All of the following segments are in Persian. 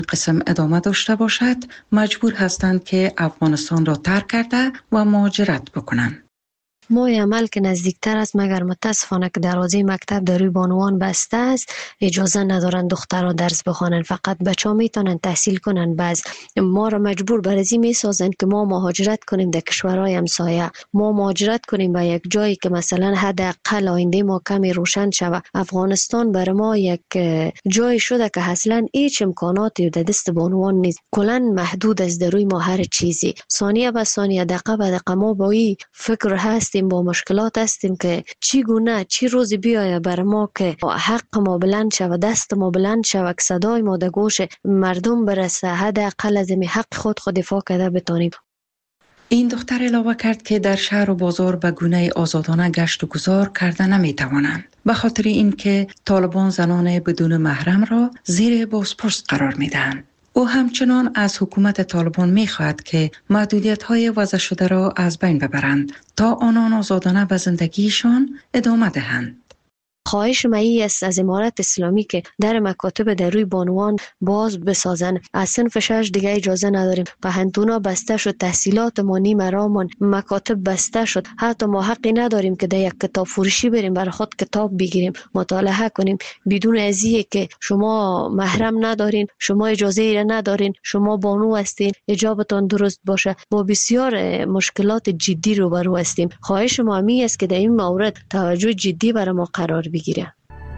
قسم ادامه داشته باشد مجبور هستند که افغانستان را ترک کرده و مهاجرت بکنند. ماه عمل که نزدیکتر است، مگر متاسفانه که دروازه مکتب در روی بانوان بسته است، اجازه ندارن دخترها درس بخوانند، فقط بچه‌ها میتونن تحصیل کنن. بعض ما را مجبور بر ازی میسازند که ما مهاجرت کنیم در کشورهای همسایه، ما مهاجرت کنیم به یک جایی که مثلا حداقل آینده ما کمی روشن شود. افغانستان بر ما یک جای شده که اصلا هیچ امکاناتی در دست بانوان نیست، کلا محدود است در روی ما هر چیزی. ثانیه به ثانیه، دقیقه به دقیقه ما با این فکر هستیم، با مشکلات هستیم که چی گونه چی روزی بیایه بر ما که حق ما بلند شود، دست ما بلند شود، که صدای ما در گوش مردم برسه، حداقل از این حق خود دفاع کرده بتانیم. این دختر علاوه کرد که در شهر و بازار به گونه آزادانه گشت و گذار کرده نمیتوانند، به خاطر اینکه طالبان زنان بدون محرم را زیر بازپرس قرار میدهند. او همچنان از حکومت طالبان می‌خواهد که محدودیت‌های وضع شده را از بین ببرند تا آنان آزادانه به زندگیشان ادامه دهند. خواهش مایی است از امارت اسلامی که در مکاتب در روی بانوان باز بسازن. از صنف 6 دیگه اجازه نداریم، پهنتونا بسته شد، تحصیلات ما نیم رامان، مکاتب بسته شد، حتی ما حقی نداریم که در یک کتاب فروشی بریم برای خود کتاب بگیریم مطالعه کنیم بدون ازیه که شما محرم ندارین، شما اجازه ای ندارین، شما بانو هستین، حجابتان درست باشه. با بسیار مشکلات جدی روبرو هستیم. خواهش ما می است که در این مورد توجه جدی برای ما قرار بگیره.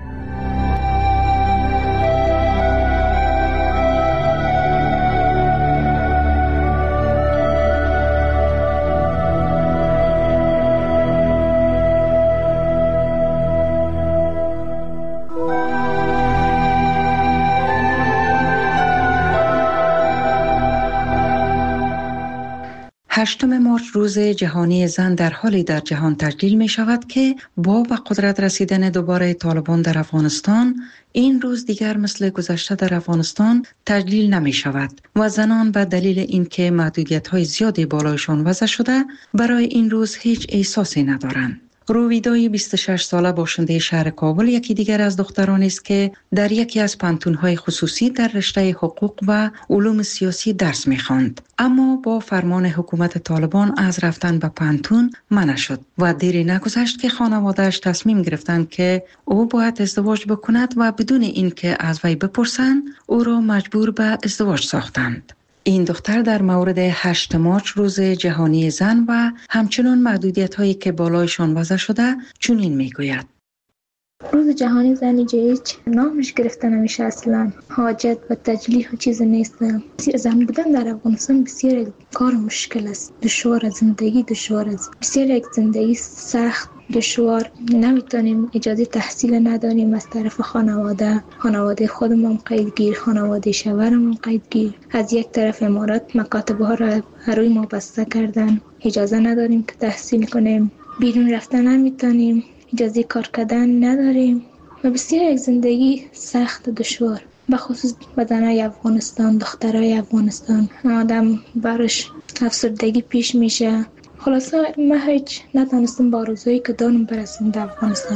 هشتم مارچ روز جهانی زن در حالی در جهان تجلیل می شود که با به قدرت رسیدن دوباره طالبان در افغانستان این روز دیگر مثل گذشته در افغانستان تجلیل نمی شود و زنان به دلیل اینکه محدودیت های زیادی بالایشان وضع شده برای این روز هیچ احساسی ندارند. رویدای 26 ساله باشنده شهر کابل یکی دیگر از دخترانی است که در یکی از پانتون‌های خصوصی در رشته حقوق و علوم سیاسی درس می‌خواند، اما با فرمان حکومت طالبان از رفتن به پانتون منع شد و دیری نگذشت که خانواده‌اش تصمیم گرفتند که او باید ازدواج بکند و بدون اینکه از وی بپرسند او را مجبور به ازدواج ساختند. این دختر در مورد 8 مارچ روز جهانی زن و همچنان محدودیت‌هایی که بالایشان وضع شده چنین میگوید: روز جهانی زن هیچ نامش گرفته نمیشه، اصلا حاجت و تجلیل و چیز نیست. زن بودن در افغانستان بسیار کار مشکل است، دشوار است، زندگی دشوار است، بسیار یک زندگی سخت دشوار. نمیتونیم اجازه تحصیل نداریم از طرف خانواده خودمون قیدگیر، خانواده شوهرمون قیدگیر. از یک طرف امارات مکاتب‌ها را روی ما بسته کردن، اجازه نداریم که تحصیل کنیم، بیرون رفتن نمیتونیم، اجازه کار کردن نداریم و بسیار یک زندگی سخت و دشوار. به خصوص بدنای افغانستان، دخترای افغانستان، آدم برش افسردگی پیش میشه. خلاصه من هیچ نتونستم با آرزویی که دارم برسم در افغانستان.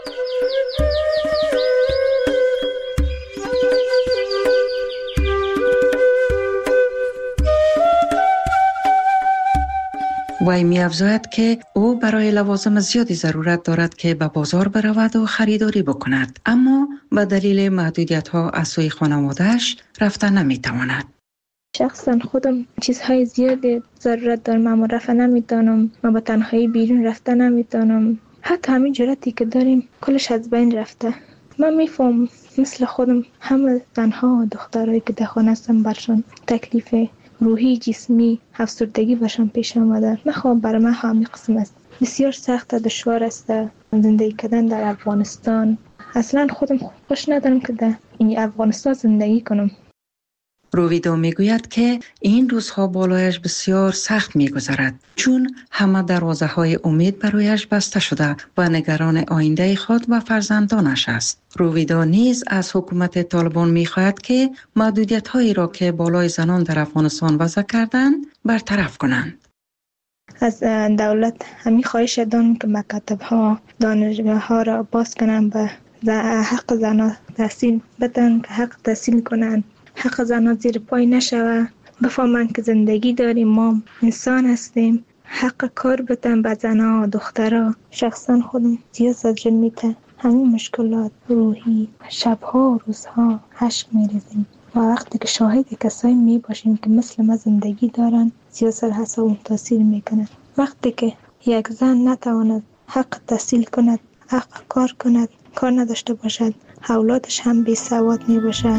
وی می افزاید که او برای لوازم زیادی ضرورت دارد که به بازار برود و خریداری بکند، اما به دلیل محدودیت ها از سوی خانواده‌اش رفتن نمی تواند. شخصا خودم چیزهای زیادی ضرورت دارم اما رفتن نمیتونم، من به تنهایی بیرون رفتن نمیتونم، حتی همین جرأتی که داریم کلش از بین رفته. من میفهم مثل خودم همه زنها و دخترایی که در خانه هستن برشان تکلیف روحی جسمی افسردگی برشان پیش آمده. من برای من همین قسم است، بسیار سخت و دشوار است زندگی کردن در افغانستان. اصلا خودم خوش ندارم که در این افغانستان زندگی کنم. رویدا میگوید که این روزها بالایش بسیار سخت میگذرد، چون همه دروازه های امید برایش بسته شده و نگران آینده خود و فرزندانش است. رویدا نیز از حکومت طالبان میخواهد که محدودیت هایی را که بالای زنان در افغانستان وضع کردند برطرف کنند. از دولت همین خواهش دارم که مکاتب ها، دانشگاه ها را باز کنند، به حق زنان تحصیل بدن که حق تحصیل کنند. حق زنها زیر پای نشوه، بفهمن که زندگی داریم، ما انسان هستیم. حق کار بتن به زنها و دخترها. شخصا خودم زیاد سجل میته همین مشکلات روحی، شبها و روزها عشق میریزیم و وقتی که شاهد کسایی می باشیم که مثل ما زندگی دارن زیاد سر حساب تاثیر میکنه. وقتی که یک زن نتواند حق تحصیل کند، حق کار کند، کار نداشته باشد، اولادش هم بی سواد می باشه.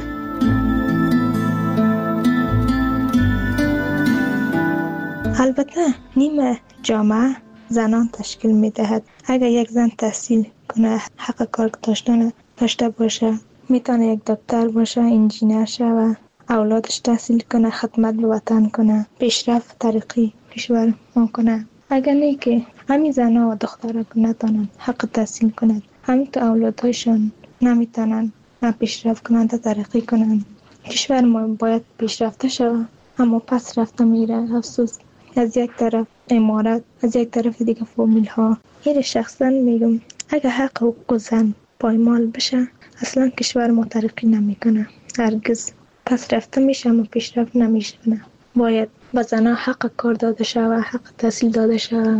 البته نیمه جامعه زنان تشکیل می دهد. اگر یک زن تحصیل کنه، حق کار داشته باشه، میتونه یک دکتر باشه، انجینر شوه، اولادش تحصیل کنه، خدمت به وطن کنه، پیشرفت ترقی کشور ما کنه. اگر نه که همین زنها و دخترها که نتونن حق تحصیل کنند، همین که اولادهایشان نمیتونن پیشرفت کنند و ترقی کنند، کشور ما باید پیشرفته شوه اما پس رفته میره. افسوس، از یک طرف امارات، از یک طرف دیگه فامیل ها. این شخصا میگم اگر حق حقوق زن پایمال بشه اصلا کشور ما ترقی نمیکنه، هرگز پس رفته میشه اما پیشرفت نمیشه. باید به زنها حق کار داده شود، حق تحصیل داده شود.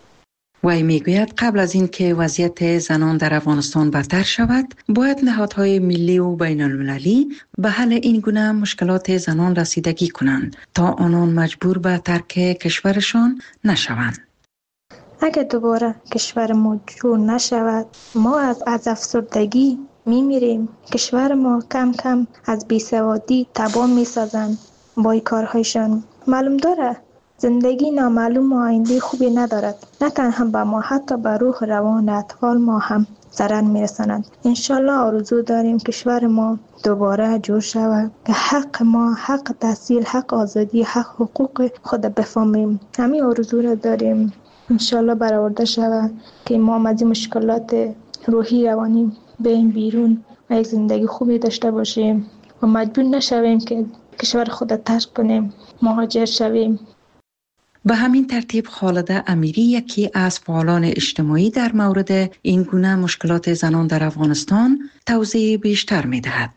وی میگوید قبل از اینکه وضعیت زنان در افغانستان بدتر شود، باید نهادهای ملی و بین المللی به حل این گونه مشکلات زنان رسیدگی کنند تا آنان مجبور به ترک کشورشان نشوند. اگر دوباره کشور ما جور نشود، ما از افسردگی میمیریم. کشور ما کم کم از بیسوادی تباه میسازند با این کارهایشان. معلوم داره زندگی نامعلوم و آینده خوبی ندارد، نه تنها به ما، حتی به روح روان اطفال ما هم ضرر میرساند. انشالله آرزو داریم کشور ما دوباره جور شود که حق ما، حق تحصیل، حق آزادی، حق حقوق خود بفهمیم. همین آرزو را داریم. انشالله برآورده شود که ما از این مشکلات روحی روانی بریم بیرون و یک زندگی خوبی داشته باشیم و مجبور نشویم که کشور خود ترک کنیم، مهاجر شویم. به همین ترتیب خالده امیری، یکی از فعالان اجتماعی، در مورد این گونه مشکلات زنان در افغانستان توضیح بیشتر می دهد.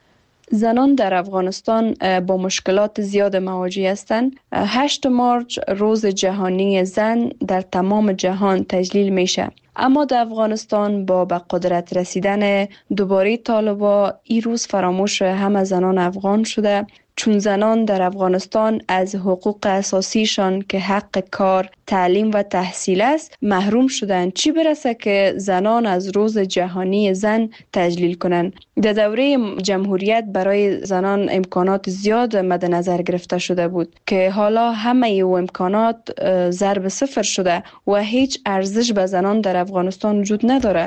زنان در افغانستان با مشکلات زیاد مواجه هستند. 8 مارچ روز جهانی زن در تمام جهان تجلیل میشه. اما در افغانستان با به قدرت رسیدن دوباره طالبا این روز فراموش همه زنان افغان شده، چون زنان در افغانستان از حقوق اساسیشان که حق کار، تعلیم و تحصیل است محروم شدند، چی برسه که زنان از روز جهانی زن تجلیل کنند. در دوره جمهوریت برای زنان امکانات زیاد مد نظر گرفته شده بود که حالا همه او امکانات ضرب صفر شده و هیچ ارزش به زنان در افغانستان وجود نداره.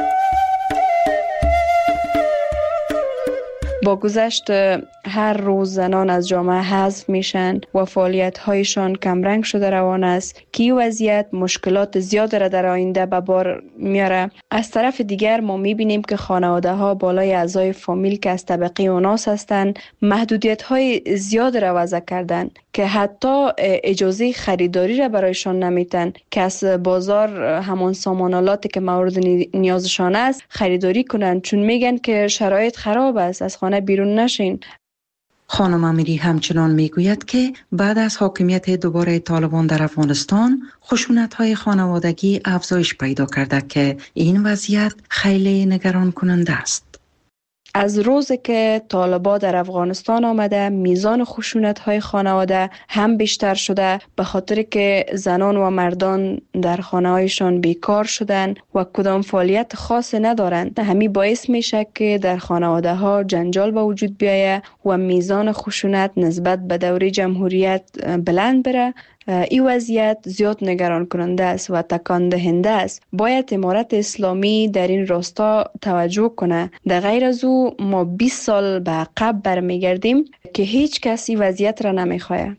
با گذشت هر روز زنان از جامعه حذف میشن و فعالیت‌هایشان کمرنگ شده روان است که این وضعیت مشکلات زیاد را در آینده به بار میاره. از طرف دیگر ما میبینیم که خانواده‌ها بالای اعضای فامیل که از طبقه اوناس هستند محدودیت‌های زیاد را وضع کردن که حتی اجازه خریداری را برایشان نمیتن که از بازار همان سامانالاتی که مورد نیازشان است خریداری کنند، چون میگن که شرایط خراب است، از خانه بیرون نشین. خانم امیری همچنان میگوید که بعد از حاکمیت دوباره طالبان در افغانستان خشونت‌های خانوادگی افزایش پیدا کرده که این وضعیت خیلی نگران کننده است. از روزی که طالبان در افغانستان آمده میزان خشونت‌های خانواده هم بیشتر شده، به خاطر که زنان و مردان در خانه‌هایشان بیکار شدن و کدام فعالیت خاص ندارند. همین باعث میشه که در خانواده‌ها جنجال به وجود بیاید و میزان خشونت نسبت به دوره جمهوریت بلند بره. این وضعیت زیاد نگران کننده است و تکان دهنده است. باید امارت اسلامی در این راستا توجه کنه. در غیر از او ما 20 سال به عقب برمیگردیم که هیچ کسی وضعیت را نمیخواه.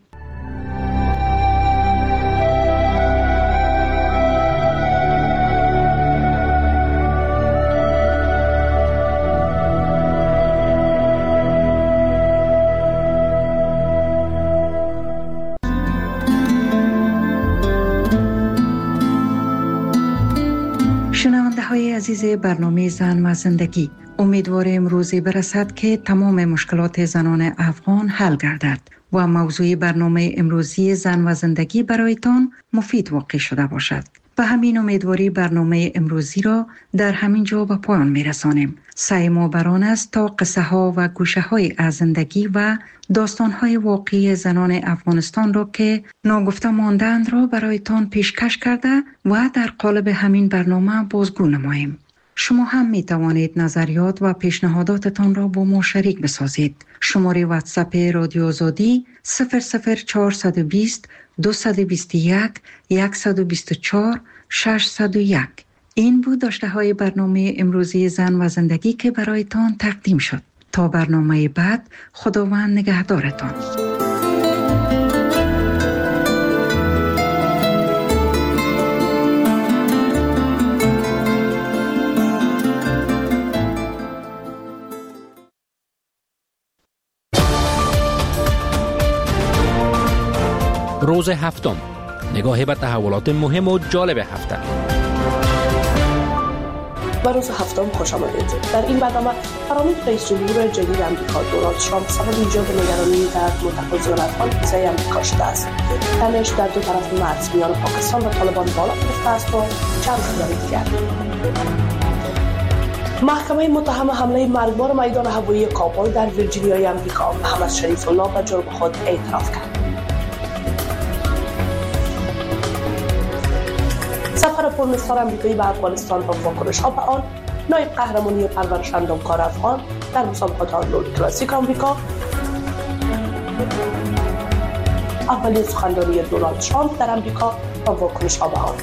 شنونده های عزیز برنامه زن و زندگی، امیدواریم روزی برسد که تمام مشکلات زنان افغان حل گردد و موضوع برنامه امروزی زن و زندگی برایتان مفید واقع شده باشد. به همین امیدواری برنامه امروزی را در همین جا به پایان می‌رسانیم. سعی ما بر آن است تا قصه ها و گوشه های از زندگی و داستان های واقعی زنان افغانستان را که ناگفته ماندند را برایتان پیشکش کرده و در قالب همین برنامه بازگو نماییم. شما هم می توانید نظریات و پیشنهاداتتان را با ما شریک بسازید. شماره واتساپ رادیو آزادی 00420 221 124 601. این بود داشته های برنامه امروزی زن و زندگی که برایتان تقدیم شد. تا برنامه بعد، خداوند نگهدارتان. روز هفتم، نگاهی به تحولات مهم و جالب هفته. به روز هفتم خوش آمدید. در این برنامه فراموش رئیس جمهور جدید آمریکا دونالد ترامپ سبب ایجاد نگرانی در منطقه افغان ویزای آمریکا شده است. تنش در دو طرف مرز میان پاکستان و طالبان بالا گرفته است و چند خبر دیگر. محکمه متهم حمله مرگبار میدان هوایی کابل در ویرجینیای آمریکا محمد شریف الله به جرم خود اعتراف کرد. سفر پرمصداق آمریکایی به افغانستان و واکنش‌ها به آن، نایب قهرمانی پرورش اندامکار افغان در مسابقات آرنولد کلاسیک آمریکا، اولین سخنرانی دونالد ترامپ در آمریکا و واکنش‌ها به آن.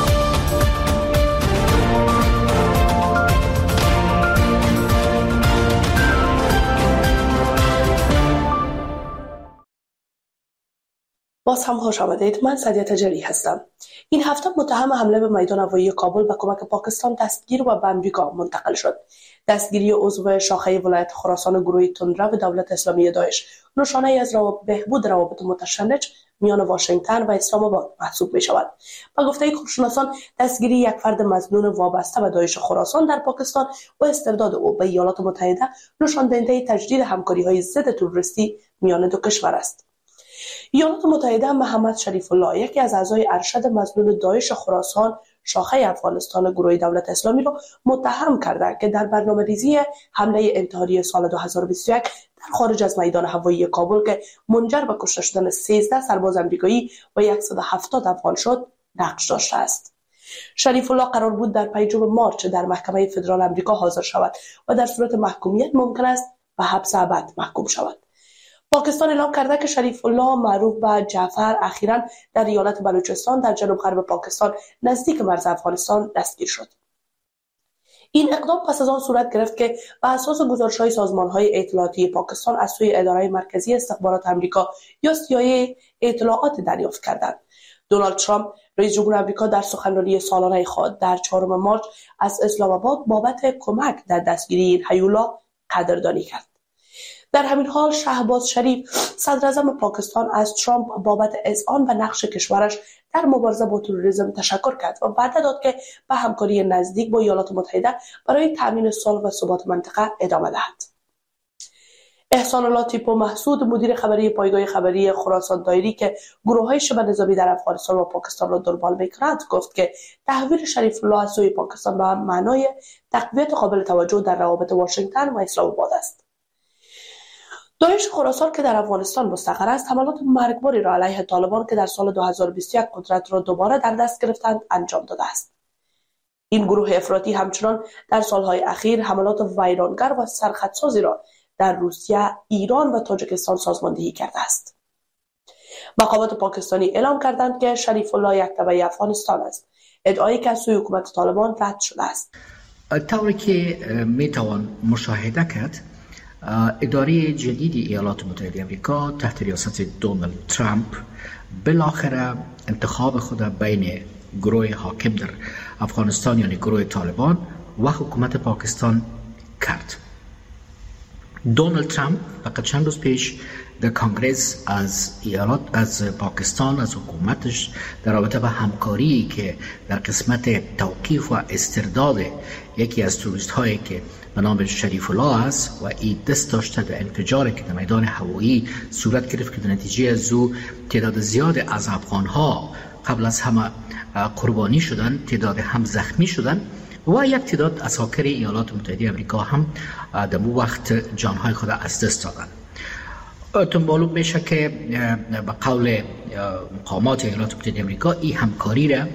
باز هم خوش آمدید. من سعدیه تجری هستم. این هفته متهم حمله به میدان هوایی کابل به کمک پاکستان دستگیر و به آمریکا منتقل شد. دستگیری عضو شاخه ولایت خراسان گروه تندرو دولت اسلامی داعش نشانه از بهبود روابط متشنج میان واشنگتن و اسلام آباد محسوب می شود. با گفته کارشناسان، دستگیری یک فرد مظنون وابسته به داعش خراسان در پاکستان و استرداد او به ایالات متحده نشان دهنده تجدید همکاری‌های ضد تروریستی میان دو کشور است. ایالات متحده محمد شریف الله، یکی از اعضای ارشد مظنون داعش خراسان شاخه افغانستان گروه دولت اسلامی را متهم کرده که در برنامه‌ریزی حمله انتحاری سال 2021 در خارج از میدان هوایی کابل که منجر به کشته شدن 13 سرباز آمریکایی و 170 افغان شد نقش داشته است. شریف الله قرار بود در 5 مارس در محکمه فدرال آمریکا حاضر شود و در صورت محکومیت ممکن است به حبس ابد محکوم شود. پاکستان اعلام کرده که شریف الله معروف به جعفر اخیراً در ایالت بلوچستان در جنوب غرب پاکستان نزدیک مرز افغانستان دستگیر شد. این اقدام پس از آن صورت گرفت که بر اساس گزارش‌های سازمان‌های اطلاعاتی پاکستان از سوی اداره مرکزی استخبارات آمریکا یا CIA اطلاعات دریافت کردند. دونالد ترامپ رئیس جمهور آمریکا در سخنرانی سالانه خود در 4 مارس از اسلام آباد بابت کمک در دستگیری این هیولا قدردانی کرد. در همین حال شهباز شریف صدر اعظم پاکستان از ترامپ بابت اذعان و نقش کشورش در مبارزه با تروریسم تشکر کرد و وعده داد که به همکاری نزدیک با ایالات متحده برای تامین صلح و ثبات منطقه ادامه دهد. احسان الله تیپو محسود، مدیر خبری پایگاه خبری خراسان دایری که گروه‌های شبه نظامی در افغانستان و پاکستان را دنبال می‌کند، گفت که تحویل شریف الله از سوی پاکستان به معنای تقویت قابل توجه در روابط واشنگتن و اسلام آباد است. داعش خراسان که در افغانستان مستقر است، حملات مرگباری را علیه طالبان که در سال 2021 قدرت را دوباره در دست گرفتند انجام داده است. این گروه افراطی همچنان در سالهای اخیر حملات ویرانگر و سرخطسازی را در روسیه، ایران و تاجیکستان سازماندهی کرده است. مقامات پاکستانی اعلام کردند که شریف الله یک تبع افغانستان است، ادعایی که از سوی حکومت طالبان رد شده است. طوری که میتوان مشاهده کرد، اداره جدید ایالات متحده آمریکا تحت ریاست دونالد ترامپ بالاخره انتخاب خود بین گروه حاکم در افغانستان یعنی گروه طالبان و حکومت پاکستان کرد. دونالد ترامپ فقط چند روز پیش در کنگره از پاکستان از حکومتش در رابطه با همکاری که در قسمت توقیف و استرداد یکی از توریست هایی که به نام شریف الله است و این دست داشته به انفجاری که در میدان هوایی صورت گرفت که در نتیجه از او تعداد زیاد از افغان‌ها قبل از همه قربانی شدن، تعداد هم زخمی شدن و یک تعداد عساکر ایالات متحده آمریکا هم در اون وقت جانهای خود از دست دادن. تون معلوم میشه که به قول مقامات ایالات متحده آمریکا این همکاری را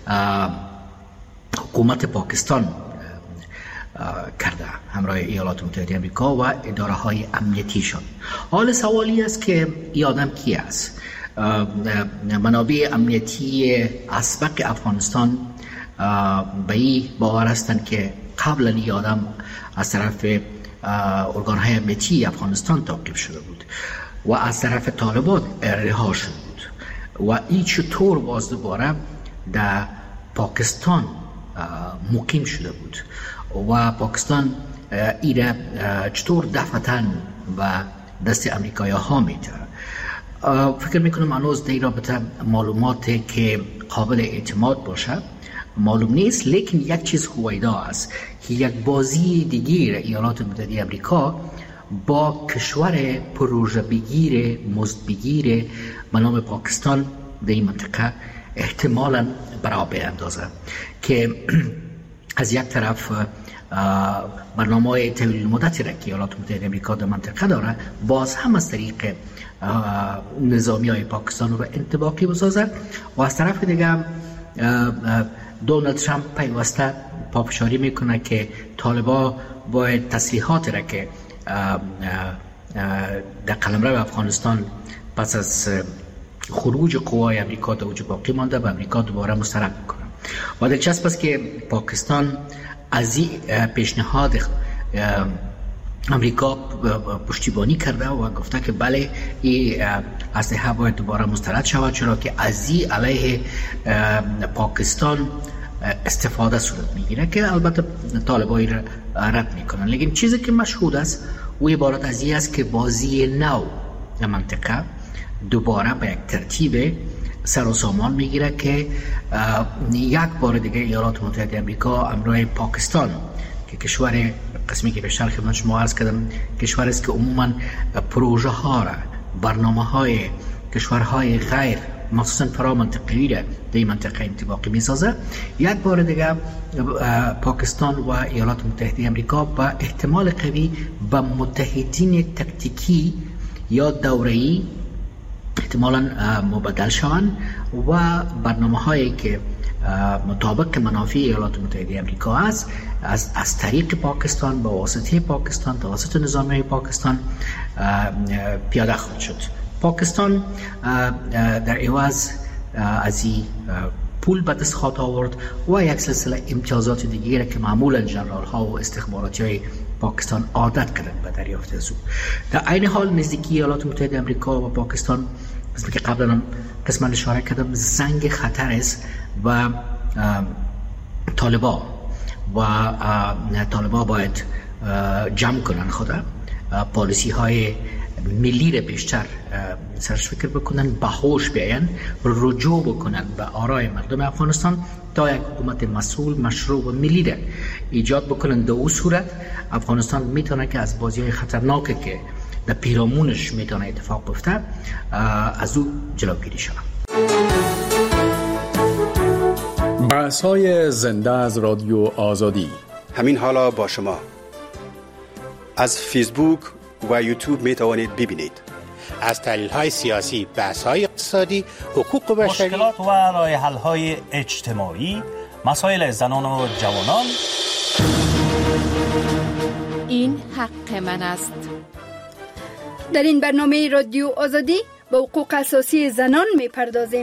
حکومت پاکستان کرده همراه ایالات متحده آمریکا و اداره های امنیتیشان. حال سوالی است که این آدم کی است؟ منابع امنیتی اسبق افغانستان به این باور هستند که قبلا این آدم از طرف ارگان های امنیتی افغانستان تعقیب شده بود و از طرف طالبان رها شده بود و این چطور باز دوباره در پاکستان مقیم شده بود و پاکستان ایره چطور دفعتاً و دست امریکایی ها میده. فکر میکنم هنوز در رابطه معلوماتی که قابل اعتماد باشه معلوم نیست، لیکن یک چیز هویدا است که یک بازی دیگه ایالات متحده آمریکا با کشور پروژه بگیر مزد بگیر به نام پاکستان در این منطقه احتمالاً برابر اندازه که از یک طرف برنامه طویل مدتی را که ایالات متحده آمریکا در منطقه داره باز هم از طریق نظامی های پاکستان رو انطباقی بسازه و از طرف دیگه دونالد ترامپ پیوسته پافشاری میکنه که طالبا باید تسلیحات را که در قلمرو افغانستان پس از خروج قوای امریکا در اوج باقی مانده به امریکا دوباره مسترد میکنه و دلچسب است که پاکستان از این پیشنهاد امریکا پشتیبانی کرده و گفته که بله این اسلحه باید دوباره مسترد شود، چرا که از این علیه پاکستان استفاده صورت میگیره که البته طالبایی را رد میکنن. لیکن چیزی که مشهود است و عبارت از این است که بازی نو منطقه دوباره به یک ترتیب سر و سامان میگیره که یک بار دیگه ایالات متحده آمریکا همراه پاکستان که کشور قسمی که بیشتر خدمت شما عرض کردم کشور است که عموما پروژه ها را برنامه های کشورهای غیر مخصوصا فرامنطقه‌ای را در این منطقه انطباقی میسازه. یک بار دیگه پاکستان و ایالات متحده آمریکا با احتمال قوی به متحدین تکتیکی یا دوره‌ای احتمالاً مبادل شوند و برنامه هایی که مطابق منافع ایالات متحده آمریکا است از طریق پاکستان با واسطه پاکستان توسط نظامی پاکستان پیاده خواهد شد. پاکستان در عوض از این پول به دست خواهد آورد و یک سلسله امتیازات دیگری که معمولا جنرال ها و استخباراتی های پاکستان عادت کردند به دریافت از او. در عین حال نزدیکی ایالات متحده آمریکا و پاکستان مثل که قبلا هم قسماً اشاره کردم زنگ خطر است و طالبا باید جمع کنن خود پالیسی های ملی را بیشتر سرش فکر بکنن، به هوش بیاین، رجوع بکنن به آرای مردم افغانستان تا یک حکومت مسئول، مشروع و ملی را ایجاد بکنن. در اون صورت افغانستان میتونه که از بازی های خطرناکی که در پیرامونش میتونه اتفاق بیفته از او جلوگیری شود. بحث‌های زنده از رادیو آزادی همین حالا با شما از فیسبوک و یوتیوب می توانید ببینید. از تحلیل‌های سیاسی، بحث‌های اقتصادی، حقوق بشری، مشکلات و راه حل‌های اجتماعی، مسائل زنان و جوانان. این حق من است. در این برنامه رادیو آزادی به حقوق اساسی زنان می‌پردازیم.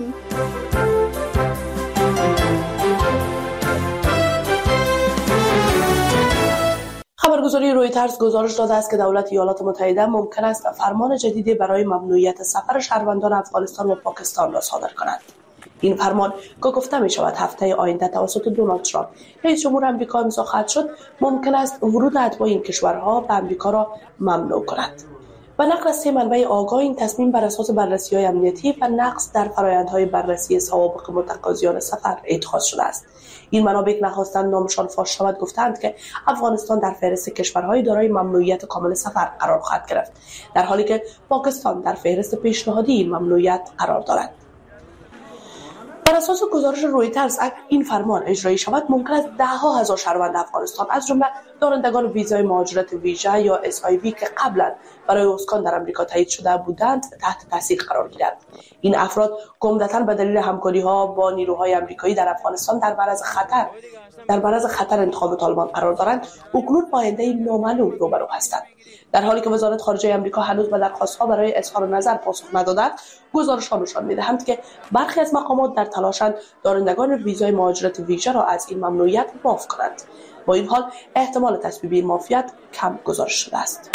خبرگزاری رویترز گزارش داده است که دولت ایالات متحده ممکن است فرمان جدیدی برای ممنوعیت سفر شهروندان افغانستان و پاکستان را صادر کند. این فرمان که گفته می شود هفته آینده توسط دونالد ترامپ رئیس جمهور آمریکا امضا خواهد شد، ممکن است ورود اتباع این کشورها به آمریکا را ممنوع کند. و نقل از 3 منبع آگاه این تصمیم بر اساس بررسی‌های امنیتی و نقص در فرآیندهای بررسی سوابق متقاضیان سفر اتخاذ شده است. این منابع نخواستند نامشان فاش شود گفتند که افغانستان در فهرست کشورهای دارای ممنوعیت کامل سفر قرار خواهد گرفت، در حالی که پاکستان در فهرست پیشنهادی این ممنوعیت قرار دارد. بر اساس گزارش رویترز اگر این فرمان اجرایی شود ممکن است ده‌ها هزار شهروند افغانستان از جمله دارندگان ویزای مهاجرت ویژه یا SIV که قبلا برای اسکان در آمریکا تایید شده بودند تحت تاثیر قرار گیرند. این افراد عمدتاً به دلیل همکاری‌ها با نیروهای آمریکایی در افغانستان در معرض خطر انتخاب طالبان قرار دارند، اکنون با آینده نامعلوم روبرو هستند. در حالی که وزارت خارجه آمریکا هنوز به درخواست‌ها برای اظهار نظر پاسخ ندادند، گزارش‌ها نشان می‌دهند که برخی از مقامات در تلاشند دارندگان ویزای مهاجرت ویژه را از این ممنوعیت معاف کنند. با این حال احتمال تصویب این معافیت کم گزارش شده است.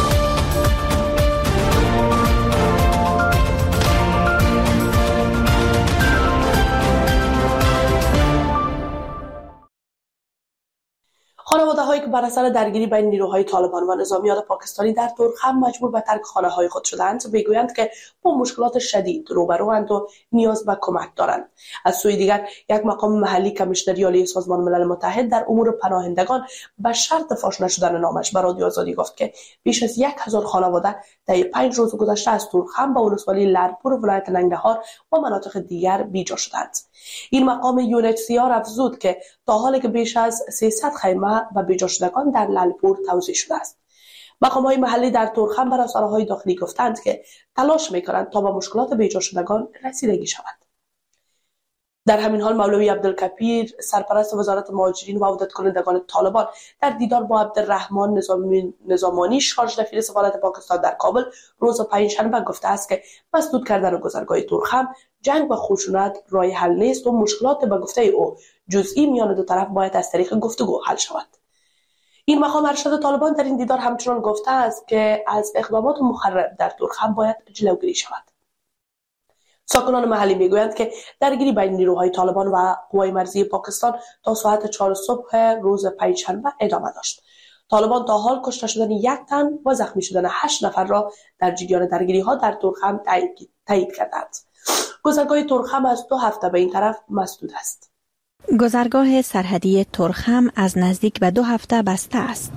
خانواده‌هایی که بر اثر درگیری بین نیروهای طالبان و نظامیان پاکستانی در تورخم مجبور به ترک خانه‌های خود شدند می‌گویند که با مشکلات شدید روبروند و نیاز به کمک دارند. از سوی دیگر یک مقام محلی کمیشنری عالی سازمان ملل متحد در امور پناهندگان به شرط فاش نشدن نامش به رادیو آزادی گفت که بیش از 1000 خانواده در 5 روز گذشته از تورخم به ولسوالی لرپور ولایت ننگرهار و مناطق دیگر بیجا شدند. این مقام UNHCR افزود که تا حالی که بیش از 300 خیمه و بیجا شدگان در لالپور توزیع شده است. مقام‌های محلی در تورخم بر رسانه‌های داخلی گفتند که تلاش می‌کنند تا به مشکلات بیجا شدگان رسیدگی شود. در همین حال مولوی عبدالکبیر سرپرست وزارت مهاجرین و عودت کنندگان طالبان در دیدار با عبدالرحمن نظامانی شارژ دفیر سفارت پاکستان در کابل روز پنجشنبه گفته است که مسدود کردن گذرگاه تورخم جنگ و خشونت راه حل نیست و مشکلات به گفته او جزئی میان دو طرف باید از طریق گفتگو حل شود. این مقام ارشد طالبان در این دیدار همچنان گفته است که از اقدامات مخرب در تورخم باید جلوگیری شود. ساکنان محلی میگویند که درگیری بین نیروهای طالبان و قوای مرزی پاکستان تا ساعت 4 صبح روز پنجشنبه ادامه داشت. طالبان تا حال کشته شدن 1 تن و زخمی شدن 8 نفر را در جریان درگیری‌ها در تورخم تایید کردند. گذرگاه تورخم از 2 هفته به این طرف مسدود است. گذرگاه سرحدی تورخم از نزدیک به 2 هفته بسته است.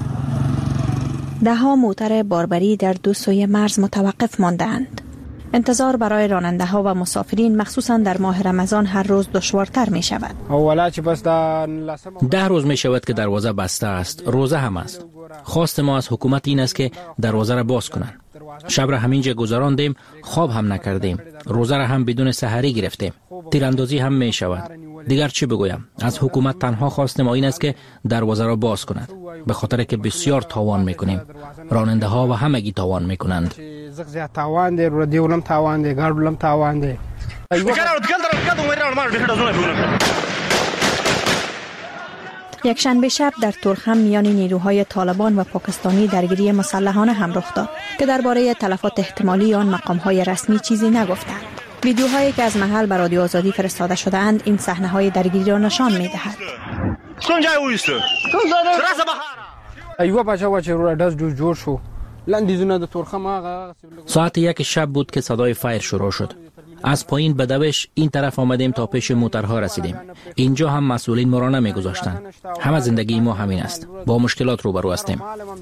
ده‌ها موتر باربری در دو سوی مرز متوقف ماندند. انتظار برای راننده ها و مسافرین مخصوصا در ماه رمضان هر روز دشوارتر می شود. 10 روز می شود که دروازه بسته است. روزه هم است. خواست ما از حکومت این است که دروازه را باز کنند. شب را همینجا گذراندیم، خواب هم نکردیم. روزه را هم بدون سحری گرفتیم. تیراندازی هم می شود. دیگر چی بگویم؟ از حکومت تنها خواست ما این است که دروازه را باز کند. به خاطر که بسیار تاوان می کنیم. راننده ها و همگی تاوان می کنند. یک شنبه شب در تورخم میان نیروهای طالبان و پاکستانی درگیری مسلحانه هم رخ داد که درباره تلفات احتمالی آن مقام‌های رسمی چیزی نگفتند. ویدیوهایی که از محل به رادیو آزادی فرستاده شده‌اند این صحنه‌های درگیری را نشان می‌دهد. ساعت 1 شب بود که صدای فایر شروع شد. از پایین به دوش این طرف آمدیم تا پیش موترها رسیدیم. اینجا هم مسئولین ما را نمیگذاشتند. همه زندگی ما همین است. با مشکلات روبرو هستیم.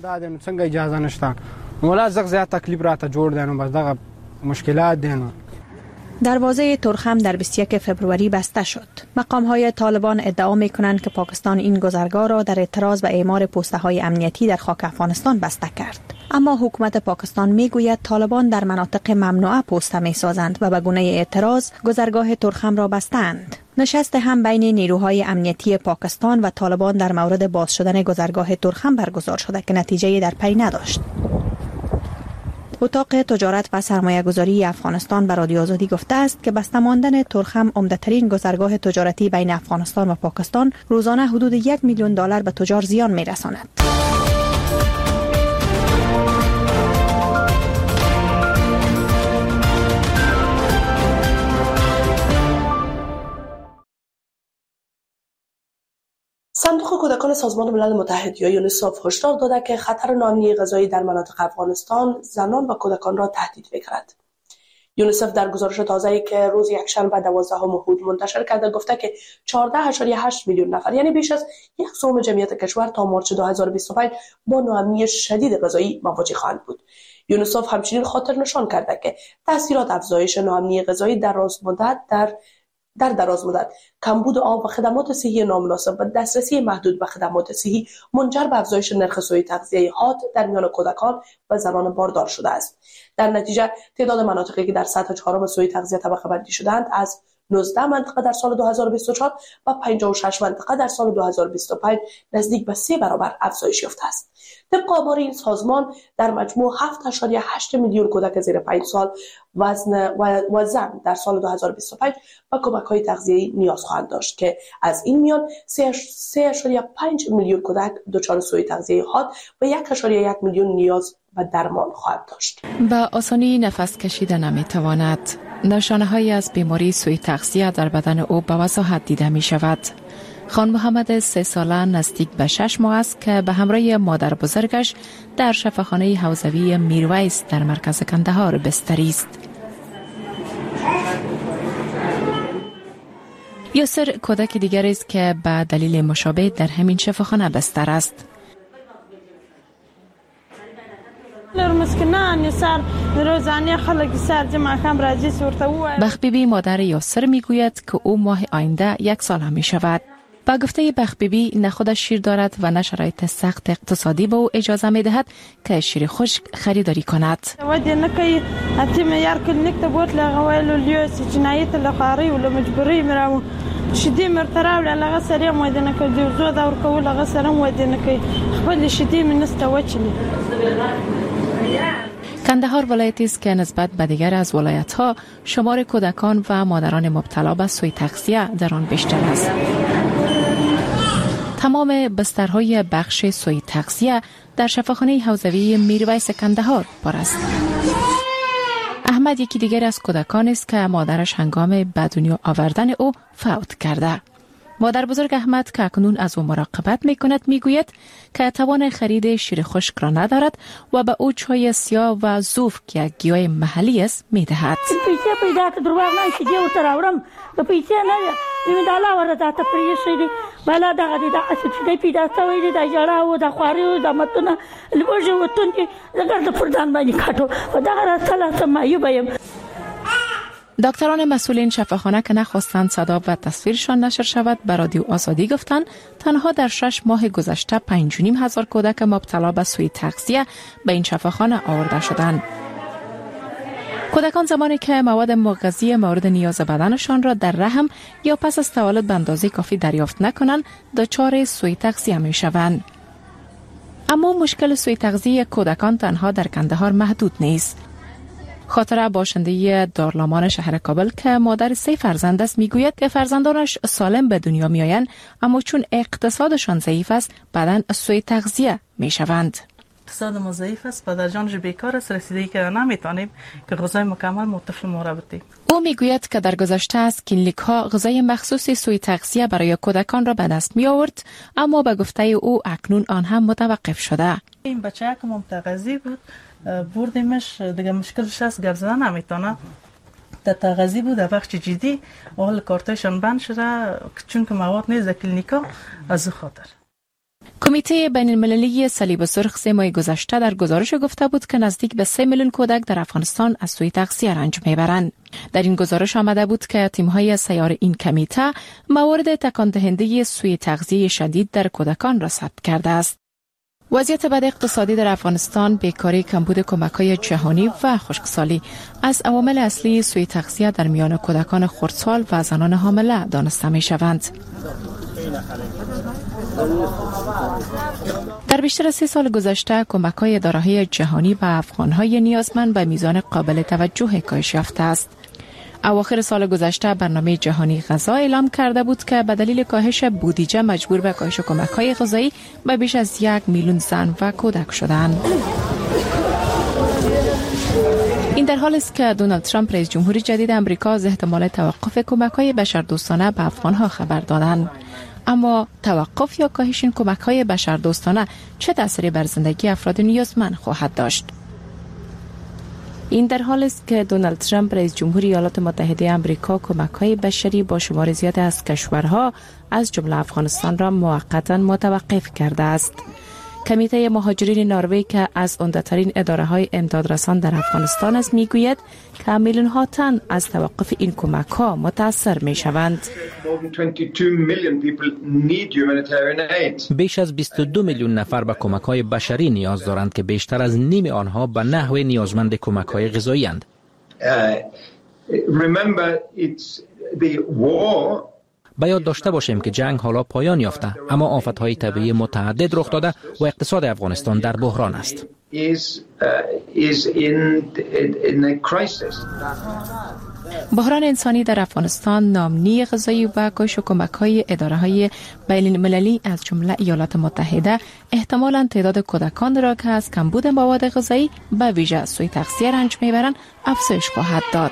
دروازه تورخم در 21 فبروری بسته شد. مقام‌های طالبان ادعا می‌کنند که پاکستان این گذرگاه را در اعتراض به اعمار پسته‌های امنیتی در خاک افغانستان بسته کرد. اما حکومت پاکستان میگوید طالبان در مناطق ممنوعه پوسته می‌سازند و به گونه اعتراض گذرگاه تورخم را بستند. نشست هم بین نیروهای امنیتی پاکستان و طالبان در مورد باز شدن گذرگاه تورخم برگزار شده که نتیجه در پی نداشت. اتاق تجارت و سرمایه‌گذاری افغانستان به رادیو آزادی گفته است که بسته ماندن تورخم عمده‌ترین گذرگاه تجارتی بین افغانستان و پاکستان روزانه حدود $1 میلیون به تجار زیان می‌رساند. صندوق کودکان کودکان سازمان ملل متحد یا یونیسف هشدار داده که خطر ناامنی غذایی در مناطق افغانستان زنان و کودکان را تهدید می‌کند. یونیسف در گزارش تازه‌ای که روز یکشنبه 12 مهر منتشر کرده گفته که 14.8 میلیون نفر یعنی بیش از 1/3 جمعیت کشور تا مارس 2025 با ناامنی شدید غذایی مواجه خواهند بود. یونیسف همچنین خاطر نشان کرده که تاثیرات افزایش ناامنی غذایی در دراز مدت، کمبود آب و خدمات صحی نامناسب و دسترسی محدود به خدمات صحی منجر به افزایش نرخ سوء تغذیه حاد در میان کودکان و زنان باردار شده است. در نتیجه تعداد مناطقی که در سطح 4 سوء تغذیه طبقه بندی شدند از 19 منطقه در سال 2024 و 56 منطقه در سال 2025 نزدیک به 3 برابر افزایش یافته است. طبق آمار این سازمان در مجموع 7.8 میلیون کودک زیر 5 سال و زن در سال 2025 و کمک‌های تغذیه‌ای نیاز خواهند داشت که از این میان 3.5 میلیون کودک دچار سوء تغذیه حاد و 1.1 میلیون نیاز و درمان خواهد داشت. با آسانی نفس کشیدن نمی‌تواند. نشانه‌هایی از بیماری سوء تغذیه در بدن او به وضاحت دیده می‌شود. خان محمد 3 ساله نزدیک به 6 ماه است که به همراه مادر بزرگش در شفاخانه حوزوی میرویس در مرکز کندهار بستری است. یاسر کودک دیگری است که به دلیل مشابه در همین شفاخانه بستر است. بخبیبی مادر یاسر میگوید که او ماه آینده 1 سال می شود. با گفته بخبیبی نه خودش شیر دارد و نه شرایط سخت اقتصادی به او اجازه می دهد که شیر خشک خریداری کند. شدی مرترا ولا غسر يوم ودنا كدي وزود اور كول غسر ودنا كي خپل شدی منست وچلی. کندهار ولایتی است که نسبت به دیگر از ولایت‌ها شمار کودکان و مادران مبتلا به سوء تغذیه در آن بیشتر است. تمام بسترهای بخش سوء تغذیه در شفاخانه حوزوی میرویس کندهار پر است. احمد یکی دیگر از کودکان است که مادرش هنگام به دنیا آوردن او فوت کرده. مادر بزرگ احمد که اکنون از او مراقبت می کند می گوید که توان خرید شیر خشک را ندارد و به او چای سیاه و زوف که یک گیاه محلی است می دهد. پیسه پیدا که درواغ نشی دیو تراورم که پیسه نه می دالا وردا ته پریشي بالا دغه د اسید پیدا شوی دی د جړه او د خواري او د متونه لوجه وتون دي زګر د پردان باندې کاټو و دغه راځه سمایو دکتران مسئولین شفاخانه که نخواستند صدا و تصویرشان نشر شود به رادیو آزادی گفتند تنها در 6 ماه گذشته 5,500 کودک مبتلا به سوء تغذیه به این شفاخانه آورده شدند. کودکان زمانی که مواد مغذی مورد نیاز بدنشان را در رحم یا پس از تولد به اندازه کافی دریافت نکنند دچار سوء تغذیه می شوند. اما مشکل سوء تغذیه کودکان تنها در کندهار محدود نیست. خاطره باشنده دارالمان شهر کابل که مادر 3 فرزند است میگوید که فرزندانش سالم به دنیا میآیند اما چون اقتصادشان ضعیف است بعداً سوء تغذیه میشوند. اقتصاد ما ضعیف است و در جانش بیکار است رسیدگی که نمیتونیم که غذای مکمل مطفل ما را بدیم. او میگوید که در گذشته از کلینیک ها غذای مخصوص سوء تغذیه برای کودکان را به دست می آورد اما به گفته او اکنون آن هم متوقف شده. این بچه که متغذی بود بردیمش دیگه مشکلش هست گپ زدن نمیتونه در تغذی بود در بخش جدی اول کارتایشان بند شده چون که مواد نیست در کلینیکا از خاطر. کمیته بین المللی صلیب سرخ 3 ماه گذشته در گزارش گفته بود که نزدیک به 3 میلیون کودک در افغانستان از سوء تغذیه رنج میبرند. در این گزارش آمده بود که تیم‌های سیار این کمیته موارد تکان دهنده سوء تغذیه شدید در کودکان را ثبت کرده است. وضعیت بد اقتصادی در افغانستان، بیکاری، کمبود کمک‌های جهانی و خشکسالی از عوامل اصلی سوء تغذیه در میان کودکان خردسال و زنان حامله دانسته می‌شوند. در بیشتر از 3 سال گذشته کمک‌های اداره جهانی به افغان‌های نیازمند به میزان قابل توجه کاهش یافته است. اواخر سال گذشته برنامه جهانی غذا اعلام کرده بود که به دلیل کاهش بودجه مجبور به کاهش کمک‌های غذایی به بیش از 1 میلیون زن و کودک شدند. این در حالی است که دونالد ترامپ رئیس جمهور جدید آمریکا از احتمال توقف کمک‌های بشردوستانه به افغان‌ها خبر دادند. اما توقف یا کاهش این کمک‌های بشردوستانه چه تأثیری بر زندگی افراد نیازمند خواهد داشت؟ این در حالی است که دونالد ترامپ رئیس جمهور ایالات متحده آمریکا کمک‌های بشری با شمار زیاد از کشورها از جمله افغانستان را موقتا متوقف کرده است. کمیته مهاجرین نروژ که از عمده‌ترین اداره‌های امدادرسان در افغانستان است میگوید که میلیون‌ها تن از توقف این کمک‌ها متاثر می‌شوند. بیش از 22 میلیون نفر به کمک‌های بشری نیاز دارند که بیشتر از نیم آنها به نحو نیازمند کمک‌های غذایی اند. باید داشته باشیم که جنگ حالا پایان یافته، اما آفت‌های طبیعی متعدد رخ داده و اقتصاد افغانستان در بحران است. بحران انسانی در افغانستان ناامنی غذایی و کاهش کمک‌های اداره‌های بین‌المللی از جمله ایالات متحده احتمالاً تعداد کودکان را که از کمبود مواد غذایی به ویژه سوء تغذیه رنج میبرند افزایش خواهد داد.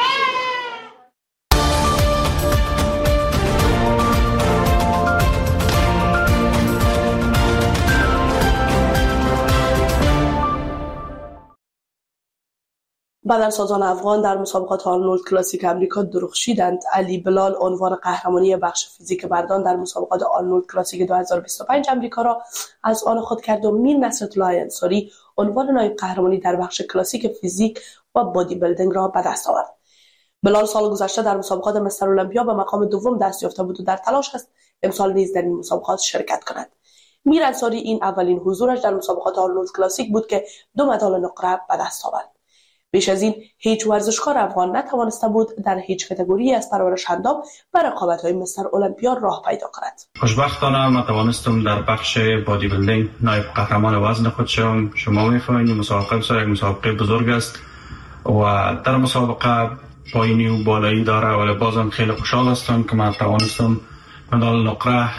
بدنسازان افغان در مسابقات آرنولد کلاسیک امریکا درخشیدند. علی بلال عنوان قهرمانی بخش فیزیک مردان در مسابقات آرنولد کلاسیک 2025 امریکا را از آن خود کرد و میر نصرت الله انصاری عنوان نایب قهرمانی در بخش کلاسیک فیزیک و بادی بیلدینگ را به دست آورد. بلال سال گذشته در مسابقات مستر المپیا به مقام دوم دست یافته بود و در تلاش است امسال نیز در این مسابقات شرکت کند. میر انصاری این اولین حضورش در مسابقات آرنولد کلاسیک بود که 2 مدال نقره به دست آورد. بیش از این هیچ ورزشکار افغان نتوانسته بود در هیچ کاتگوری از پرورش اندام بر رقابت‌های مستر المپیا راه پیدا کند. خوشبختانه من توانستم در بخش بادی بیلدینگ نایب قهرمان وزن خود شوم. شما می‌فهمید مسابقه بسیار یک مسابقه بزرگ است و در مسابقه پایینی و بالایی داره، ولی بازم خیلی خوشحال هستم که من توانستم مدال نقره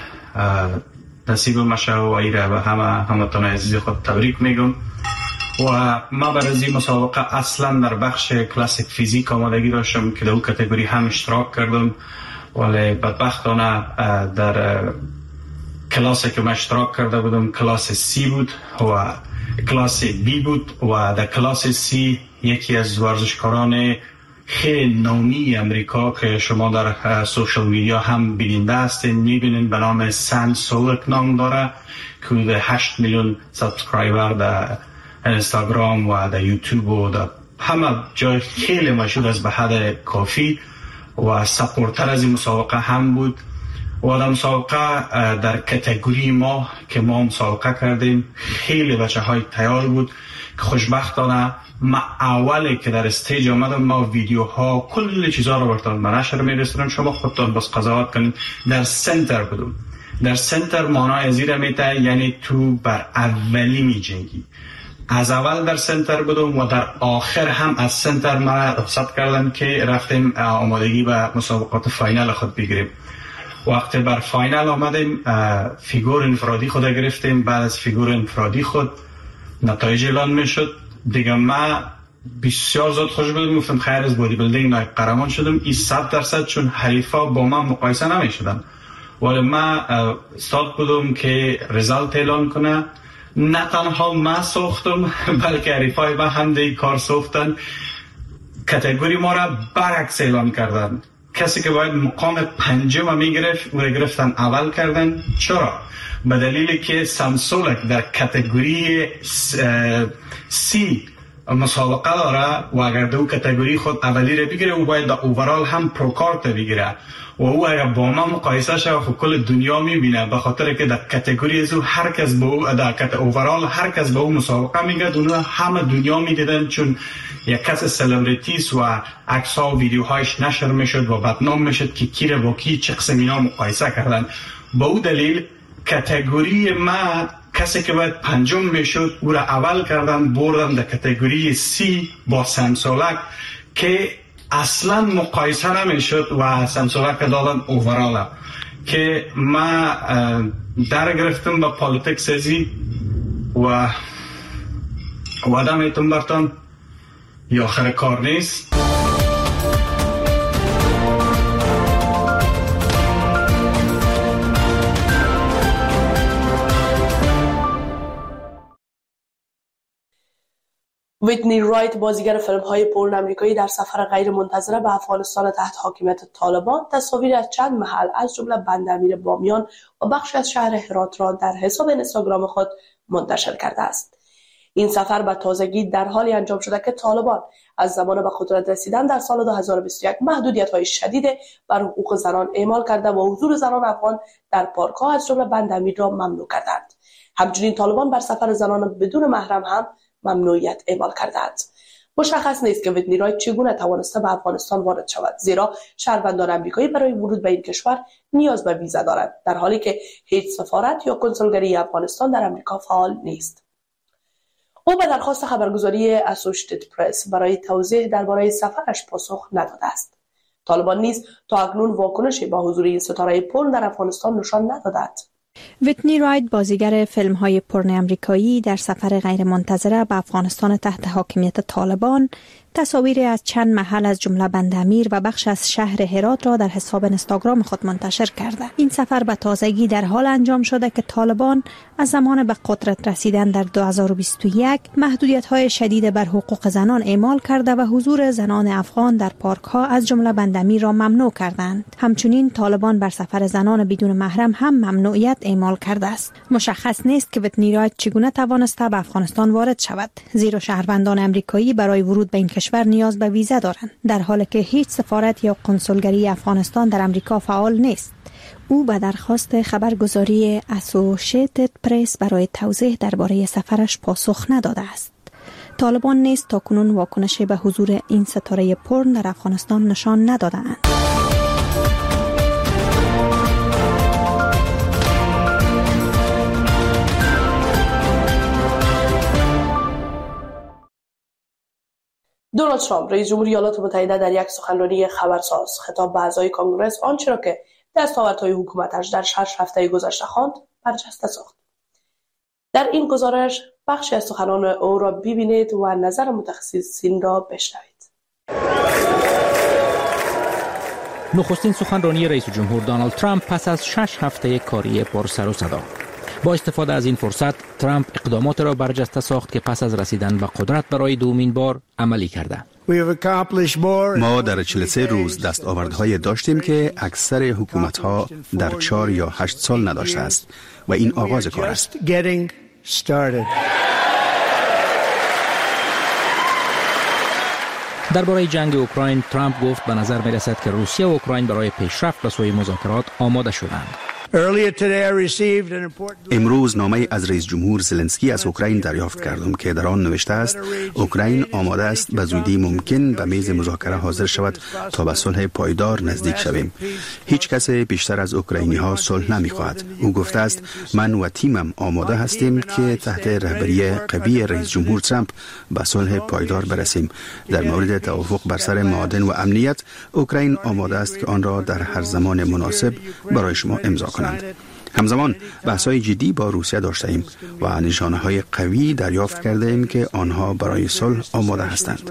نصیب مشه و ایره به همتون عزیز خود تبریک میگم. و ما برای این مسابقه اصلا در بخش کلاسیک فیزیک آمادگی داشتم که در اون کاتگوری هم اشتراک کردم، ولی بدبختانه در کلاسی که من اشتراک کرده بودم کلاس سی بود و کلاس بی بود و در کلاس سی یکی از ورزشکاران خیلی نامی امریکا که شما در سوشال میدیا هم بیننده هستین میبینین به نام سند سولک نام داره که 8 میلیون سابسکرایبر در اینستاگرام و در یوتیوب و در همه جای خیلی مشهور است به حد کافی و سپورتر از این مسابقه هم بود و در مسابقه در کاتگوری ما که ما مسابقه کردیم خیلی بچه های تیار بود که خوشبختانه ما اولی که در استیج آمدم ما ویدیوها کل چیزها رو براتون به نشر میرسونم، شما خودتون بس قضاوت کنید. در سنتر بودم. در سنتر معنای زیر میته یعنی تو بر اولی می جنگی. از اول در سنتر بودم و در آخر هم از سنتر ما رخصت کردم که رفتیم آمادگی به مسابقات فاینال خود بگیریم. وقتی بر فاینال آمدیم فیگور انفرادی خود گرفتیم. بعد از فیگور انفرادی خود نتایج اعلان میشد دیگه. ما بسیار زود خوش بودم، گفتم خیر از بادی بیلدینگ نایب قهرمان شدم. این 100% چون حریفا با من مقایسه نمیشدن، ولی ما استاد بودم که رزالت اعلان کنه. نه تنها ما ساختم بلکه حریفای ما هم دی کار ساختن. کاتگوری ما را برعکس اعلان کردن. کسی که باید مقام پنجم میگرفت و گرفتن اول کردن. چرا؟ به دلیلی که سامسولک در کاتگوری سی مسابقه داره و اگر دو کاتگوری خود اولی را بگیره و باید در اوورال هم پروکارت بگیره و او اگر با ما مقایسه شد خب کل دنیا میبینه، به خاطر که در کاتگوری از او هر کس به او در اوورال هر کس به او مسابقه میگه اونها همه دنیا میدیدن، چون یک کس سلبریتیست و عکس ها و ویدیوهایش نشر میشد و بدنام میشد که کی را با کی چه قسم اینا مقایسه کردن. با او دلیل کاتگوری ما کسی که باید پنجم میشد او را اول کردن بردن در کاتگوری سی با سامسولک که اصلا مقایسه نمیشد و سامسولک دادن اوورال که ما در گرفتم به پالیتیک سازی و وعده میتون برتون یا آخر کار نیست. ویتنی رایت بازیگر فیلم‌های پورن آمریکایی در سفر غیر منتظره به افغانستان تحت حاکمیت طالبان تصاویر از چند محل از جمله بندرامیر بامیان و بخشی از شهر هرات را در حساب اینستاگرام خود منتشر کرده است. این سفر به تازگی در حالی انجام شده که طالبان از زمان به قدرت رسیدن در سال 2021 محدودیت‌های شدید بر حقوق زنان اعمال کرده و حضور زنان افغان در پارک‌ها از جمله بندرامیر را ممنوع کردند. همچنین طالبان بر سفر زنان بدون محرم هم ممنوعیت اعمال کردند. مشخص نیست که ویتنی رایت چگونه توانسته به افغانستان وارد شود، زیرا شهروندان آمریکایی برای ورود به این کشور نیاز به ویزا دارند، در حالی که هیچ سفارت یا کنسولگری افغانستان در آمریکا فعال نیست. او به درخواست خبرگزاری اسوشیتد پرس برای توضیح درباره سفرش پاسخ نداده است. طالبان نیز تا اکنون واکنشی با حضور این ستاره پورن در افغانستان نشان ندادند. ویتنی رایت بازیگر فیلم‌های پورن آمریکایی در سفر غیرمنتظره به افغانستان تحت حاکمیت طالبان تصاویری از چند محل از جمله بندرامیر و بخش از شهر هرات را در حساب اینستاگرام خود منتشر کرده. این سفر به تازگی در حال انجام شده که طالبان از زمان به قدرت رسیدن در 2021 محدودیت‌های شدید بر حقوق زنان اعمال کرده و حضور زنان افغان در پارک‌ها از جمله بندرامیر را ممنوع کردند. همچنین طالبان بر سفر زنان بدون محرم هم ممنوعیت اعمال کرده است. مشخص نیست که ویتنی رایت چگونه توانسته به افغانستان وارد شود، زیرا شهروندان آمریکایی برای ورود به این کشور نیاز به ویزا دارند، در حالی که هیچ سفارت یا کنسولگری افغانستان در آمریکا فعال نیست. او به درخواست خبرگزاری اسوشیتد پرس برای توضیح درباره سفرش پاسخ نداده است. طالبان نیز تاکنون واکنشی به حضور این ستاره پورن در افغانستان نشان نداده‌اند. دونالد ترامپ رئیس جمهور ایالات متحده در یک سخنرانی خبرساز خطاب به اعضای کنگره آنچه را که دستاوردهای حکومتش در 6 هفته گذشته خواند برجسته ساخت. در این گزارش بخشی از سخنان او را ببینید و نظر متخصصین را بشنوید. نخستین سخنرانی رئیس جمهور دونالد ترامپ پس از 6 هفته کاری پر سر و صدا. با استفاده از این فرصت ترامپ اقدامات را برجسته ساخت که پس از رسیدن به قدرت برای دومین بار عملی کرده. ما در 43 روز دستاوردهای داشتیم که اکثر حکومت‌ها در 4 یا 8 سال نداشته است و این آغاز کار است. درباره جنگ اوکراین ترامپ گفت به نظر می رسد که روسیه و اوکراین برای پیشرفت به سوی مذاکرات آماده شدند. امروز نامه از رئیس جمهور زلنسکی از اوکراین دریافت کردم که در آن نوشته است اوکراین آماده است به زودی ممکن به میز مذاکره حاضر شود تا به صلح پایدار نزدیک شویم. هیچ کس بیشتر از اوکراینی ها صلح نمی‌خواهد. او گفته است من و تیمم آماده هستیم که تحت رهبری قوی رئیس جمهور ترامپ به صلح پایدار برسیم. در مورد توافق بر سر معادن و امنیت اوکراین آماده است که آن را در هر زمان مناسب برای شما امضا کنند. همزمان بحث‌های جدی با روسیه داشتیم و نشانه‌های قوی دریافت کردیم که آنها برای صلح آماده هستند.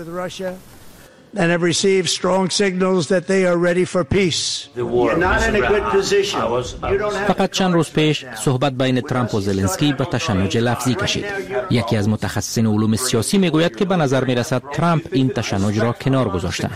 فقط چند روز پیش صحبت بین ترامپ و زلنسکی به تشنج لفظی کشید. یکی از متخصصین علوم سیاسی میگوید که به نظر میرسد ترامپ این تشنج را کنار گذاشته.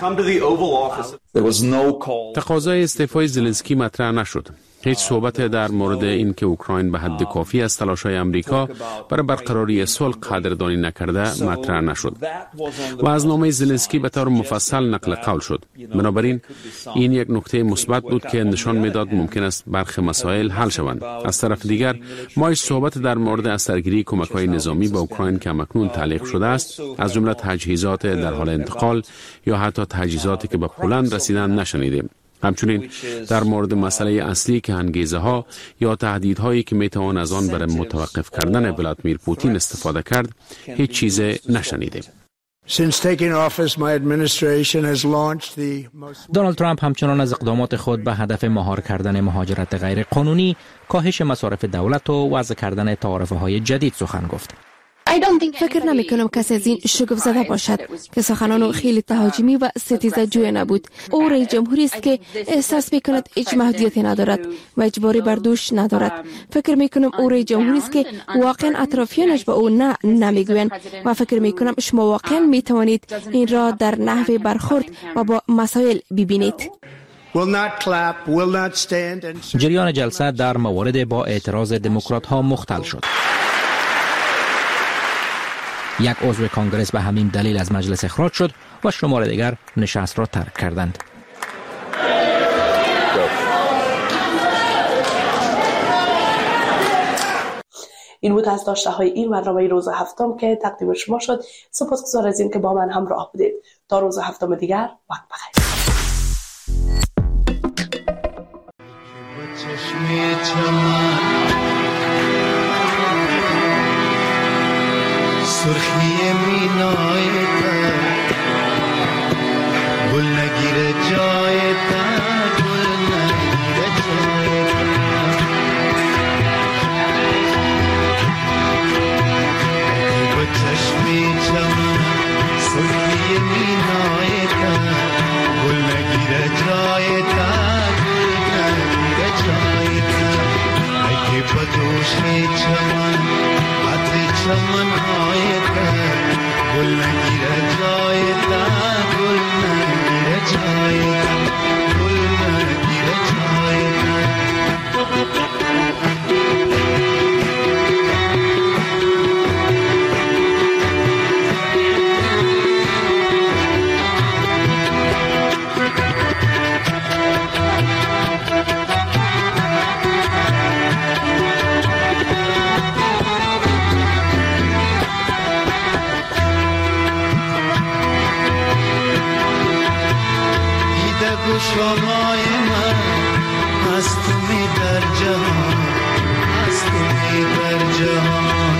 تقاضای استعفای زلنسکی مطرح نشد. هیچ صحبت در مورد این که اوکراین به حد کافی از تلاش‌های آمریکا برای برقراری صلح قدردانی نکرده مطرح نشد و از نامه زلنسکی به طور مفصل نقل قول شد. بنابراین این یک نکته مثبت بود که نشان میداد ممکن است برخی مسائل حل شوند. از طرف دیگر ما هیچ صحبت در مورد اثرگیری کمک‌های نظامی به اوکراین که اکنون تعلیق شده است، از جمله تجهیزات در حال انتقال یا حتی تجهیزاتی که به پولند رسیدن نشنیدیم. همچنین در مورد مسئله اصلی که انگیزه‌ها یا تهدیدهایی که میتوان از آن برای متوقف کردن ولادیمیر پوتین استفاده کرد هیچ چیز نشنیدیم. دونالد ترامپ همچنان از اقدامات خود به هدف مهار کردن مهاجرت غیر قانونی، کاهش مصارف دولت و وضع کردن تعرفه‌های جدید سخن گفت. فکر نمی کنم کسی از این شگفت زده باشد که سخنان خیلی تهاجمی و ستیزه جوی نبود. او رئیس جمهوری است که احساس می کند هیچ محدودیتی ندارد و اجباری بر دوش ندارد. فکر می کنم او رئیس جمهوری است که واقعا اطرافیانش به او نه نمیگویند و فکر می کنم شما واقعا می توانید این را در نحوه برخورد و با مسائل ببینید. جریان جلسه در موارد با اعتراض دموکرات ها مختل شد. یک عضو کانگرس به همین دلیل از مجلس اخراج شد و شمار دیگر نشست را ترک کردند. این بود از داشته های این برنامه روز هفتم که تقدیم شما شد. سپاسگزار از این که با من همراه بودید. تا روز هفتم دیگر، وقت بخیر. سرخی مینای تا گل نگیره جای تا گل نگیره جای تا با چشمی چمن سرخی مینای تا گل نگیره جای تا گل نگیره جای تا اگه با دوشی چمن چمن های در گل نگیره جای در گل نگیره جای در گل نگیره جای شمای من هست می در جهان هست می در جهان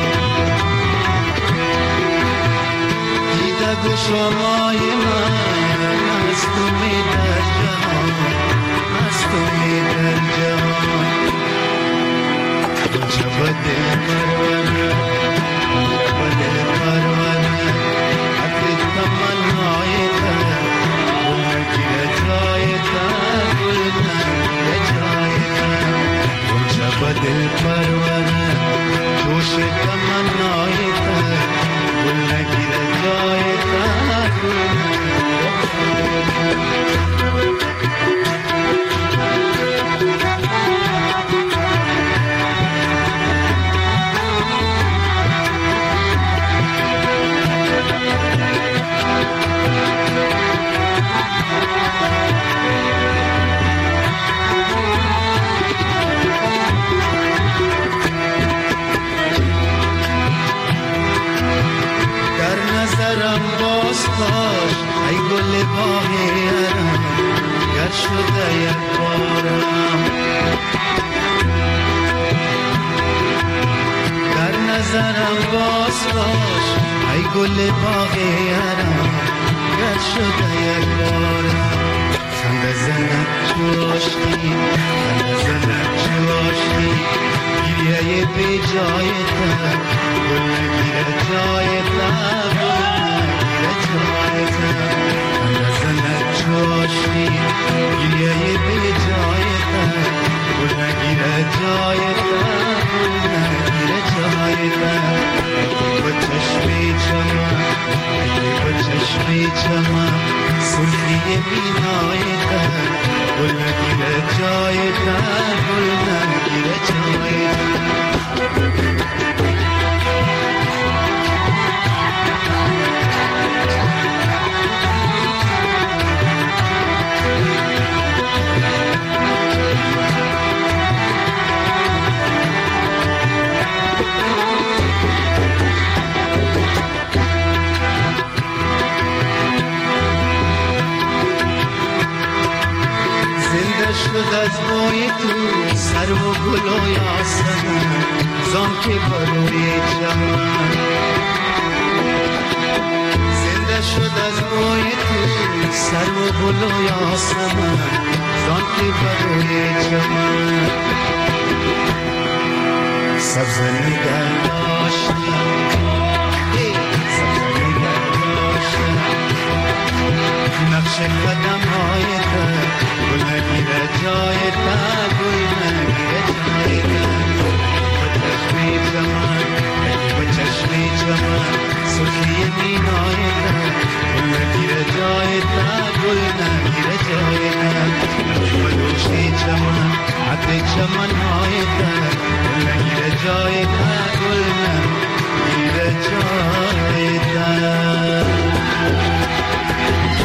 دیده گو شمای من هست می در جهان هست می در جهان جب دل پروانه جب دل پروانه حتی تمنای تر دل پروانه جوش تمنای تا گل نگیره جای تا ای گل باغیرم گر شده یک بارم در نظرم باز باش ای گل باغیرم گر شده یک بارم خنده زنک چوشتی خنده زنک چوشتی گریه بی جای تا گل نگیره جای تا چاشتی گریه به جای تا گل نگیره جای تا گل نگیره جای تا با چشمی چمن با چشمی چمن سرخی مینای تا گل نگیره جای تا گل نگیره جای تا شد از بوی تو سر و گل و یاسمن زان که بروی چمن زنده شد از بوی تو سر و گل و یاسمن زان که بروی چمن سبز نگه داشتی قدم های تو گل نگیره جای تا گل نگیره جای تا چشمی چمن چشمی چمن سرخی مینای تو گل نگیره جای